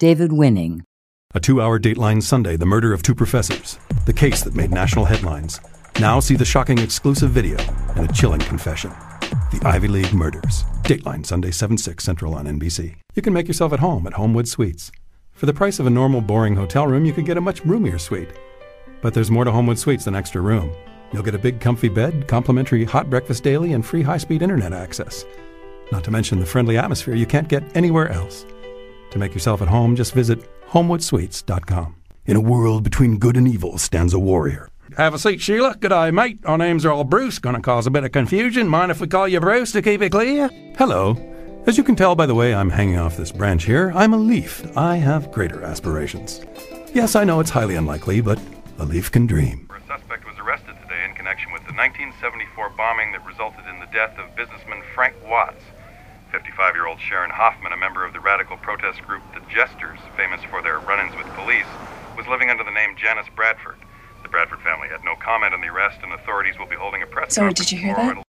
David Winning. A 2-hour Dateline Sunday, the murder of 2 professors. The case that made national headlines. Now see the shocking exclusive video and a chilling confession. The Ivy League murders. Dateline Sunday, 7/6 Central on NBC. You can make yourself at home at Homewood Suites. For the price of a normal, boring hotel room, you could get a much roomier suite. But there's more to Homewood Suites than extra room. You'll get a big comfy bed, complimentary hot breakfast daily, and free high-speed internet access. Not to mention the friendly atmosphere you can't get anywhere else. To make yourself at home, just visit HomewoodSuites.com. In a world between good and evil stands a warrior. Have a seat, Sheila. Good day, mate. Our name's Earl Bruce. Gonna cause a bit of confusion. Mind if we call you Bruce to keep it clear? Hello. As you can tell by the way I'm hanging off this branch here, I'm a leaf. I have greater aspirations. Yes, I know it's highly unlikely, but a leaf can dream. A suspect was arrested today in connection with the 1974 bombing that resulted in the death of businessman Frank Watts. 55-year-old Sharon Hoffman, a member of the radical protest group The Jesters, famous for their run-ins with police, was living under the name Janice Bradford. The Bradford family had no comment on the arrest, and authorities will be holding a press conference. Sorry, did you hear that?